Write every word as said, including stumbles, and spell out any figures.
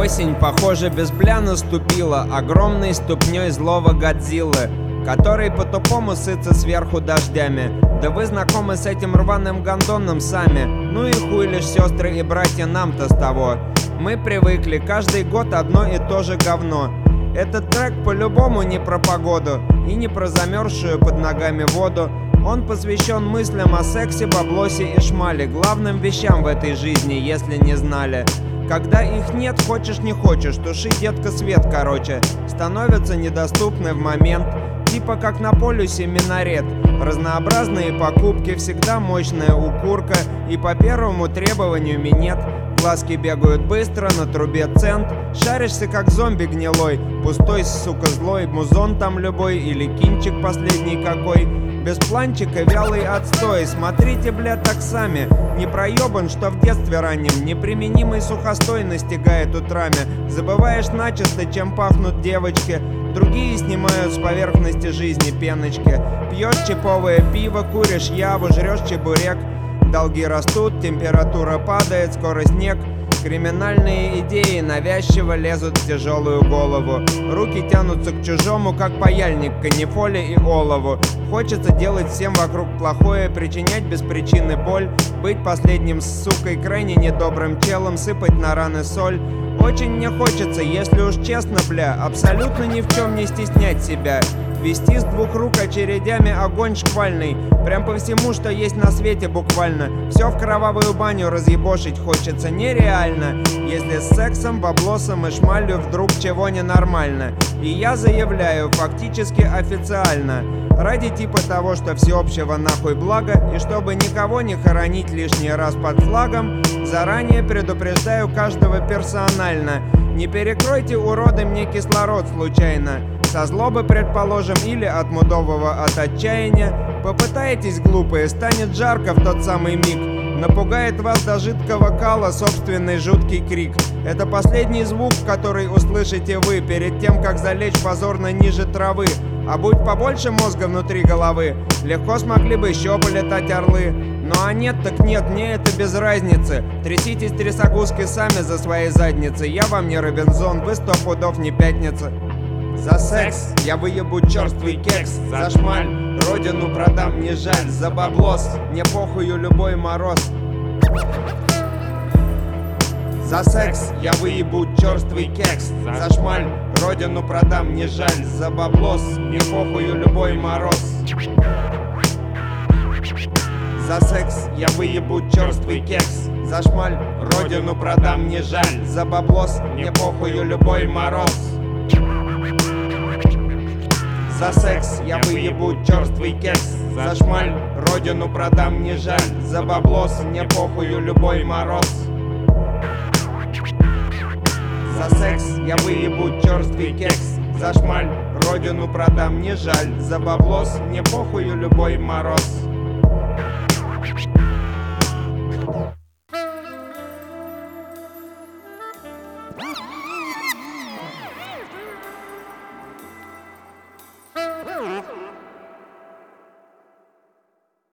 Осень, похоже, без бля наступила огромной ступней злого Годзиллы, который по-тупому сытся сверху дождями. Да вы знакомы с этим рваным гондоном сами. Ну и хуй лишь, сестры и братья, нам-то с того. Мы привыкли, каждый год одно и то же говно. Этот трек по-любому не про погоду и не про замерзшую под ногами воду. Он посвящен мыслям о сексе, баблосе и шмале, главным вещам в этой жизни, если не знали. Когда их нет, хочешь не хочешь, туши, детка, свет, короче. Становятся недоступны в момент, типа как на полюсе минарет. Разнообразные покупки, всегда мощная укурка, и по первому требованию минет. Глазки бегают быстро, на трубе цент. Шаришься как зомби гнилой, пустой, сука, злой. Музон там любой или кинчик последний какой. Без планчика вялый отстой. Смотрите, бля, так сами. Не проебан, что в детстве раннем неприменимый сухостой настигает утрами. Забываешь начисто, чем пахнут девочки. Другие снимают с поверхности жизни пеночки. Пьешь чиповое пиво, куришь яву, жрешь чебурек. Долги растут, температура падает, скоро снег. Криминальные идеи навязчиво лезут в тяжелую голову. Руки тянутся к чужому, как паяльник, к канифоле и олову. Хочется делать всем вокруг плохое, причинять без причины боль, быть последним сукой, крайне недобрым челом, сыпать на раны соль. Очень мне хочется, если уж честно, бля, абсолютно ни в чем не стеснять себя. Вести с двух рук очередями огонь шквальный, прям по всему, что есть на свете буквально. Все в кровавую баню разъебошить хочется нереально, если с сексом, баблосом и шмалью вдруг чего ненормально. И я заявляю, фактически официально, ради типа того, что всеобщего нахуй блага, и чтобы никого не хоронить лишний раз под флагом, заранее предупреждаю каждого персонально: не перекройте, уроды, мне кислород случайно. Со злобы, предположим, или от мудового от отчаяния. Попытаетесь, глупые, станет жарко в тот самый миг. Напугает вас до жидкого кала собственный жуткий крик. Это последний звук, который услышите вы перед тем, как залечь позорно ниже травы. А будь побольше мозга внутри головы, легко смогли бы еще полетать орлы. Ну а нет, так нет, мне это без разницы. Тряситесь трясогузки сами за свои задницы. Я вам не Робинзон, вы сто пудов не пятница. За секс я выебу черствый кекс, за шмаль родину продам, не жаль, за баблос мне похую любой мороз. За секс я выебу черствый кекс, за шмаль родину продам, не жаль, за баблос мне похую любой мороз. За секс я выебу черствый кекс, за шмаль родину продам, не жаль, за баблос мне похую любой мороз. За секс я выебу черствый кекс, за шмаль родину продам, не жаль, за баблос мне похую любой мороз. За секс я выебу черствый кекс, за шмаль родину продам, не жаль, за баблос мне похую любой мороз. Wow.